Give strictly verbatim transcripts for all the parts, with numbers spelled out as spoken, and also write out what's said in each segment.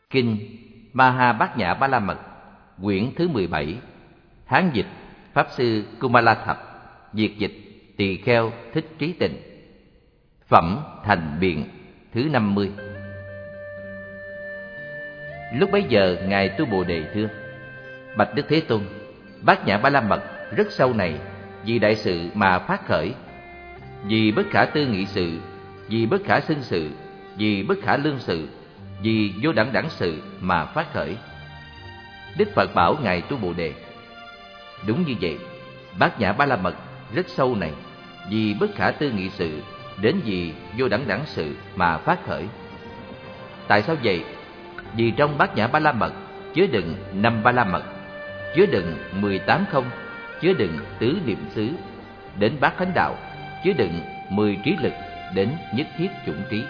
Kinh Maha Bát Nhã Ba La Mật, quyển thứ mười bảy, Hán dịch Pháp sư Kumala Thập, Việt dịch Tỳ Kheo Thích Trí Tịnh. Phẩm Thành Biện thứ năm mươi. Lúc bấy giờ Ngài Tu Bồ Đề thưa: Bạch Đức Thế Tôn, Bát Nhã Ba La Mật rất sâu này, vì đại sự mà phát khởi, vì bất khả tư nghị sự, vì bất khả xưng sự, vì bất khả lương sự, vì vô đẳng đẳng sự mà phát khởi. Đức Phật bảo Ngài Tu Bồ Đề: Đúng như vậy, Bát Nhã Ba La Mật rất sâu này, vì bất khả tư nghị sự đến vì vô đẳng đẳng sự mà phát khởi. Tại sao vậy? Vì trong Bát Nhã Ba La Mật chứa đựng năm Ba La Mật, chứa đựng mười tám không, chứa đựng tứ niệm xứ đến bát thánh đạo, chứa đựng mười trí lực đến nhất thiết chủng trí.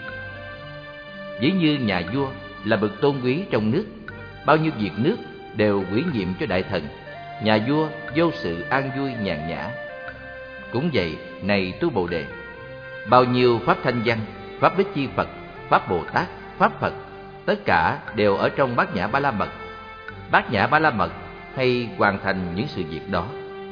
Ví như nhà vua là bậc tôn quý trong nước, bao nhiêu việc nước đều ủy nhiệm cho đại thần, nhà vua vô sự an vui nhàn nhã. Cũng vậy, này Tu Bồ Đề, bao nhiêu pháp thanh văn, pháp Bích Chi Phật, pháp Bồ Tát, pháp Phật, tất cả đều ở trong Bát Nhã Ba La Mật. Bát Nhã Ba La Mật hay hoàn thành những sự việc đó.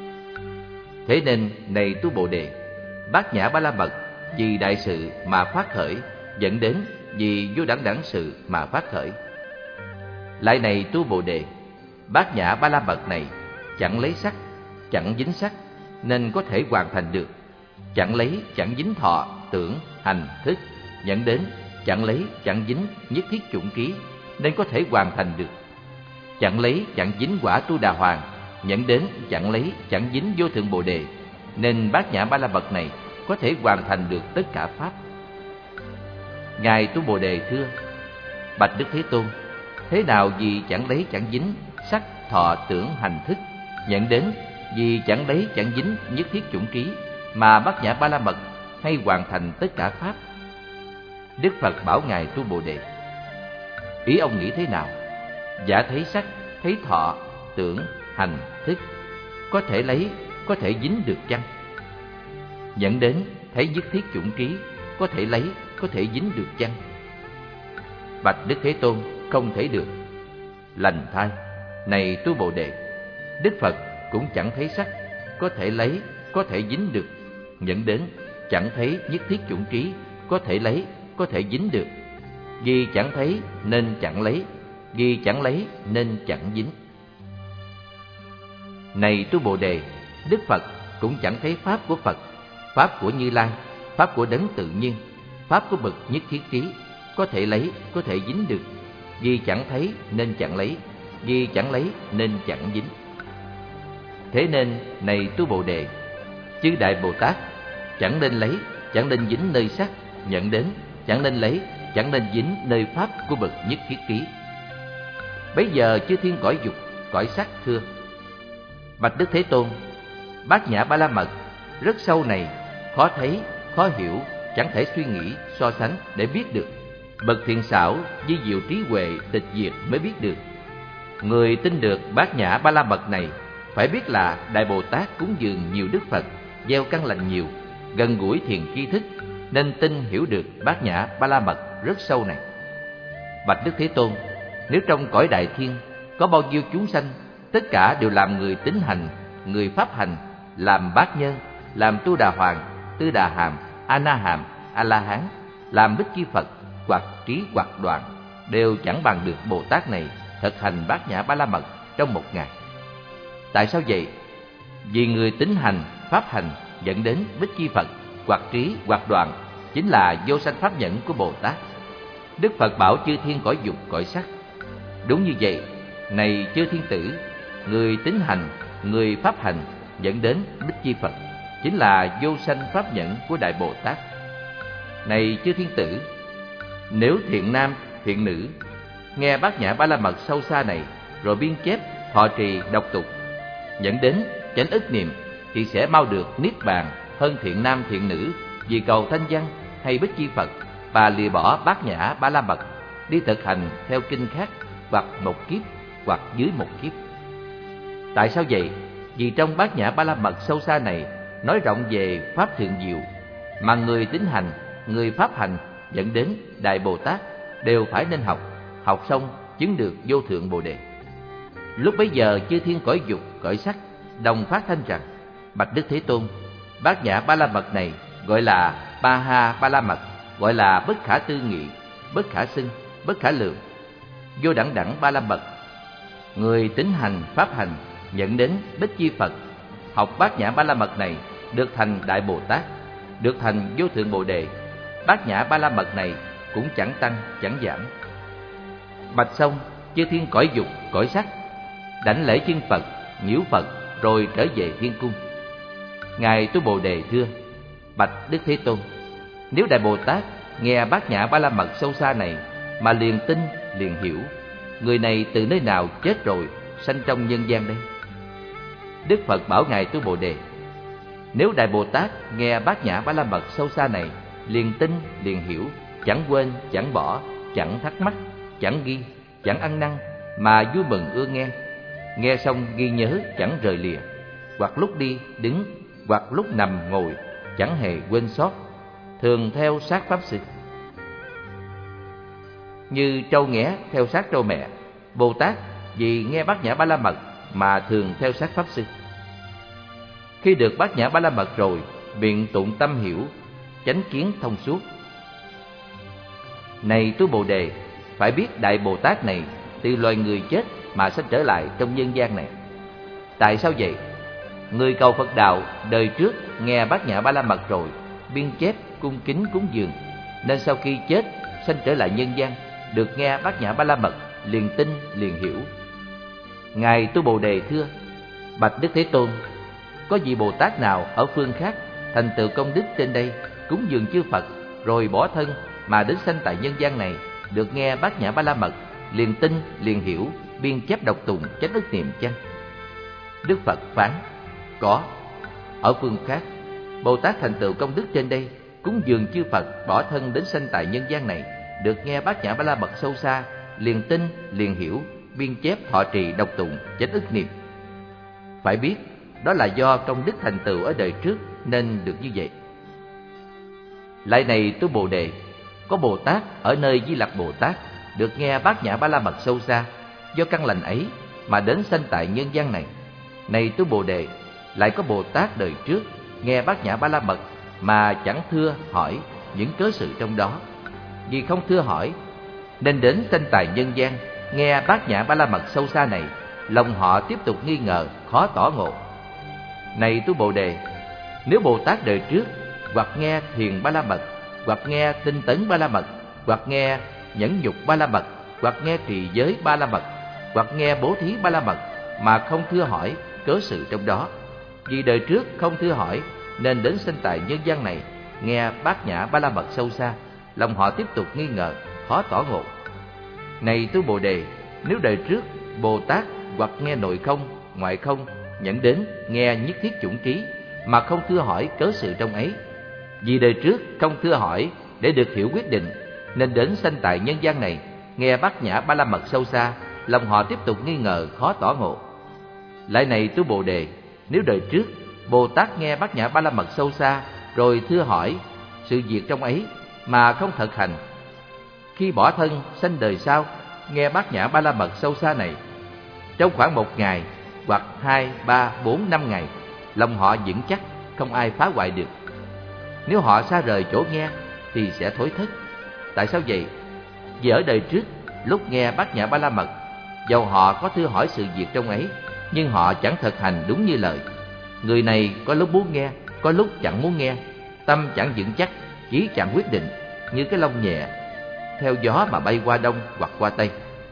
Thế nên, này Tu Bồ Đề, Bát Nhã Ba La Mật vì đại sự mà phát khởi, dẫn đến vì vô đẳng đẳng sự mà phát khởi. Lại này Tu Bồ Đề, Bát Nhã Ba La Mật này chẳng lấy sắc, chẳng dính sắc nên có thể hoàn thành được, chẳng lấy chẳng dính thọ, tưởng, hành, thức, dẫn đến chẳng lấy chẳng dính nhất thiết chủng ký nên có thể hoàn thành được, chẳng lấy chẳng dính quả Tu Đà Hoàng, dẫn đến chẳng lấy chẳng dính vô thượng Bồ Đề nên Bát Nhã Ba La Mật này có thể hoàn thành được tất cả pháp. Ngài Tu Bồ Đề thưa: Bạch Đức Thế Tôn, thế nào vì chẳng lấy chẳng dính sắc, thọ, tưởng, hành, thức, nhận đến vì chẳng lấy chẳng dính nhất thiết chủng trí mà Bát Nhã Ba La Mật hay hoàn thành tất cả pháp? Đức Phật bảo Ngài Tu Bồ Đề: Ý ông nghĩ thế nào? Giả thấy sắc, thấy thọ, tưởng, hành, thức, có thể lấy, có thể dính được chăng? Nhận đến thấy nhất thiết chủng trí, có thể lấy, có thể dính được chăng? Bạch Đức Thế Tôn, không thể được. Lành thay, này Tu Bồ Đề, Đức Phật cũng chẳng thấy sắc, có thể lấy, có thể dính được, dẫn đến chẳng thấy nhất thiết chủng trí, có thể lấy, có thể dính được. Vì chẳng thấy nên chẳng lấy, vì chẳng lấy nên chẳng dính. Này Tu Bồ Đề, Đức Phật cũng chẳng thấy pháp của Phật, pháp của Như Lai, pháp của đấng tự nhiên, pháp của bậc nhất thiết trí, có thể lấy, có thể dính được. Vì chẳng thấy nên chẳng lấy, vì chẳng lấy nên chẳng dính. Thế nên, này Tu Bồ Đề, chư Đại Bồ Tát chẳng nên lấy, chẳng nên dính nơi sắc, nhận đến chẳng nên lấy, chẳng nên dính nơi pháp của bậc nhất thiết trí. Bấy giờ chư thiên cõi dục, cõi sắc thưa: Bạch Đức Thế Tôn, Bát Nhã Ba La Mật rất sâu này, khó thấy, khó hiểu, chẳng thể suy nghĩ, so sánh để biết được. Bậc thiện xảo, di diệu trí huệ, tịch diệt mới biết được. Người tin được Bát Nhã Ba La Mật này phải biết là Đại Bồ Tát cúng dường nhiều Đức Phật, gieo căn lành nhiều, gần gũi thiền tri thức, nên tin hiểu được Bát Nhã Ba La Mật rất sâu này. Bạch Đức Thế Tôn, nếu trong cõi đại thiên có bao nhiêu chúng sanh, tất cả đều làm người tín hành, người pháp hành, làm bát nhân, làm Tu Đà Hoàng, Tư Đà Hàm, A Na Hàm, A La Hán, làm Bích Chi Phật, hoặc trí hoặc đoạn, đều chẳng bằng được Bồ Tát này thực hành Bát Nhã Ba La Mật trong một ngày. Tại sao vậy? Vì người tín hành, pháp hành dẫn đến Bích Chi Phật, hoặc trí hoặc đoạn, chính là vô sanh pháp nhẫn của Bồ Tát. Đức Phật bảo chư thiên cõi dục, cõi sắc: Đúng như vậy, này chư thiên tử, người tín hành, người pháp hành dẫn đến Bích Chi Phật, chính là vô sanh pháp nhẫn của Đại Bồ Tát. Này chư thiên tử, nếu thiện nam, thiện nữ nghe Bát Nhã Ba La Mật sâu xa này, rồi biên chép, thọ trì, đọc tục, dẫn đến chánh ức niệm, thì sẽ mau được niết bàn hơn thiện nam, thiện nữ vì cầu thanh văn hay Bích Chi Phật, và lìa bỏ Bát Nhã Ba La Mật, đi thực hành theo kinh khác, hoặc một kiếp, hoặc dưới một kiếp. Tại sao vậy? Vì trong Bát Nhã Ba La Mật sâu xa này nói rộng về pháp thượng diệu, mà người tín hành, người pháp hành dẫn đến Đại Bồ Tát đều phải nên học, học xong chứng được vô thượng Bồ Đề. Lúc bấy giờ chư thiên cõi dục, cõi sắc đồng phát thanh rằng: Bạch Đức Thế Tôn, Bát Nhã Ba La Mật này gọi là Ba Ha Ba La Mật, gọi là bất khả tư nghị, bất khả xưng, bất khả lượng, vô đẳng đẳng Ba La Mật. Người tín hành pháp hành nhận đến Bích Chi Phật, học Bát Nhã Ba La Mật này được thành Đại Bồ Tát, được thành vô thượng Bồ Đề. Bát Nhã Ba La Mật này cũng chẳng tăng chẳng giảm. Bạch xong, chư thiên cõi dục, cõi sắc đảnh lễ chân Phật, nhiễu Phật, rồi trở về thiên cung. Ngài Tu Bồ Đề thưa: Bạch Đức Thế Tôn, nếu Đại Bồ Tát nghe Bát Nhã Ba La Mật sâu xa này mà liền tin, liền hiểu, người này từ nơi nào chết rồi sanh trong nhân gian đây? Đức Phật bảo Ngài Tu Bồ Đề: Nếu Đại Bồ Tát nghe Bát Nhã Ba La Mật sâu xa này liền tin, liền hiểu, chẳng quên, chẳng bỏ, chẳng thắc mắc, chẳng ghi, chẳng ăn năn, mà vui mừng ưa nghe, nghe xong ghi nhớ chẳng rời lìa, hoặc lúc đi đứng, hoặc lúc nằm ngồi chẳng hề quên sót, thường theo sát pháp sư. Như trâu nghé theo sát trâu mẹ, Bồ Tát vì nghe Bát Nhã Ba La Mật mà thường theo sát pháp sư. Khi được Bát Nhã Ba La Mật rồi, biện tụng tâm hiểu, chánh kiến thông suốt. Này Tu Bồ Đề, phải biết Đại Bồ Tát này từ loài người chết mà sanh trở lại trong nhân gian này. Tại sao vậy? Người cầu Phật đạo đời trước nghe Bát Nhã Ba La Mật rồi, biên chép cung kính cúng dường, nên sau khi chết sanh trở lại nhân gian, được nghe Bát Nhã Ba La Mật, liền tin, liền hiểu. Ngài Tu Bồ Đề thưa: Bạch Đức Thế Tôn, có vị Bồ Tát nào ở phương khác thành tựu công đức trên đây, cúng dường chư Phật, rồi bỏ thân mà đến sanh tại nhân gian này, được nghe Bát Nhã Ba La Mật, liền tin, liền hiểu, biên chép đọc tụng, chánh ức niệm chăng? Đức Phật phán: Có. Ở phương khác, Bồ Tát thành tựu công đức trên đây, cúng dường chư Phật, bỏ thân đến sanh tại nhân gian này, được nghe Bát Nhã Ba La Mật sâu xa, liền tin, liền hiểu, biên chép thọ trì đọc tụng, chánh ức niệm. Phải biết, đó là do công đức thành tựu ở đời trước nên được như vậy. Lại này Tu Bồ Đề, có Bồ Tát ở nơi Di Lặc Bồ Tát được nghe Bát Nhã Ba La Mật sâu xa, do căn lành ấy mà đến sanh tại nhân gian này. Này Tu Bồ Đề, lại có Bồ Tát đời trước nghe Bát Nhã Ba La Mật mà chẳng thưa hỏi những cớ sự trong đó. Vì không thưa hỏi nên đến sanh tại nhân gian, nghe Bát Nhã Ba La Mật sâu xa này, lòng họ tiếp tục nghi ngờ, khó tỏ ngộ. Này Tu Bồ Đề, nếu Bồ Tát đời trước hoặc nghe Thiền Ba La Mật, hoặc nghe Tinh Tấn Ba La Mật, hoặc nghe Nhẫn Nhục Ba La Mật, hoặc nghe Trì Giới Ba La Mật, hoặc nghe Bố Thí Ba La Mật mà không thưa hỏi cớ sự trong đó, vì đời trước không thưa hỏi nên đến sanh tại nhân gian này, nghe Bát Nhã Ba La Mật sâu xa, lòng họ tiếp tục nghi ngờ, khó tỏ ngộ. Này Tu Bồ Đề, nếu đời trước Bồ Tát hoặc nghe nội không, ngoại không, nhận đến nghe nhất thiết chủng trí mà không thưa hỏi cớ sự trong ấy, vì đời trước không thưa hỏi để được hiểu quyết định nên đến sanh tại nhân gian này, nghe Bát Nhã Ba La Mật sâu xa, lòng họ tiếp tục nghi ngờ, khó tỏ ngộ. Lại này Tu Bồ Đề, nếu đời trước Bồ Tát nghe Bát Nhã Ba La Mật sâu xa rồi thưa hỏi sự việc trong ấy mà không thực hành, khi bỏ thân sanh đời sau, nghe Bát Nhã Ba La Mật sâu xa này, trong khoảng một ngày hoặc hai, ba, bốn, năm ngày, lòng họ vững chắc, không ai phá hoại được. Nếu họ xa rời chỗ nghe thì sẽ thối thất. Tại sao vậy? Vì ở đời trước, lúc nghe Bát Nhã Ba La Mật, dầu họ có thưa hỏi sự việc trong ấy, nhưng họ chẳng thực hành đúng như lời. Người này có lúc muốn nghe, có lúc chẳng muốn nghe, tâm chẳng vững chắc, chí chẳng quyết định, như cái lông nhẹ, theo gió mà bay qua đông hoặc qua tây.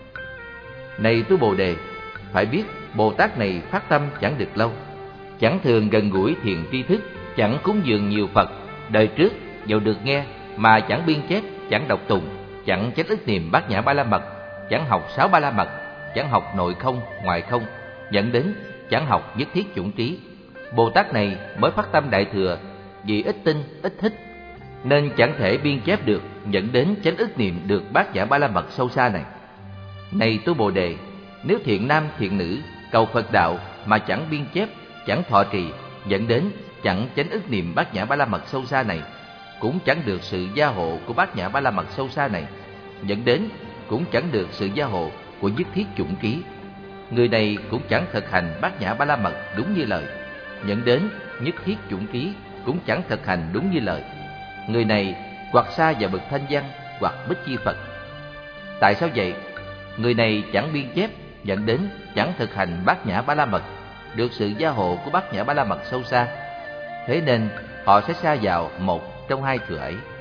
Này Tu Bồ Đề, phải biết Bồ Tát này phát tâm chẳng được lâu, chẳng thường gần gũi thiền tri thức, chẳng cúng dường nhiều Phật. Đời trước dầu được nghe mà chẳng biên chép, chẳng đọc tụng, chẳng chánh ức niệm Bát Nhã Ba La Mật, chẳng học sáu Ba La Mật, chẳng học nội không, ngoại không, dẫn đến chẳng học nhất thiết chủng trí. Bồ Tát này mới phát tâm đại thừa, vì ít tin, ít thích, nên chẳng thể biên chép được, dẫn đến chánh ức niệm được Bát Nhã Ba La Mật sâu xa này. Này Tu Bồ Đề, nếu thiện nam thiện nữ cầu Phật đạo mà chẳng biên chép, chẳng thọ trì, dẫn đến chẳng chánh ức niệm Bát Nhã Ba La Mật sâu xa này, cũng chẳng được sự gia hộ của Bát Nhã Ba La Mật sâu xa này, dẫn đến cũng chẳng được sự gia hộ của nhất thiết chủng ký. Người này cũng chẳng thực hành bát nhã ba la mật đúng như lời, dẫn đến nhất thiết chủng ký cũng chẳng thực hành đúng như lời. Người này hoặc xa vào bậc thanh văn hoặc bích chi Phật. Tại sao vậy? Người này chẳng biên chép, dẫn đến chẳng thực hành bát nhã ba la mật, được sự gia hộ của bát nhã ba la mật sâu xa. Thế nên họ sẽ sa vào một trong hai thừa ấy.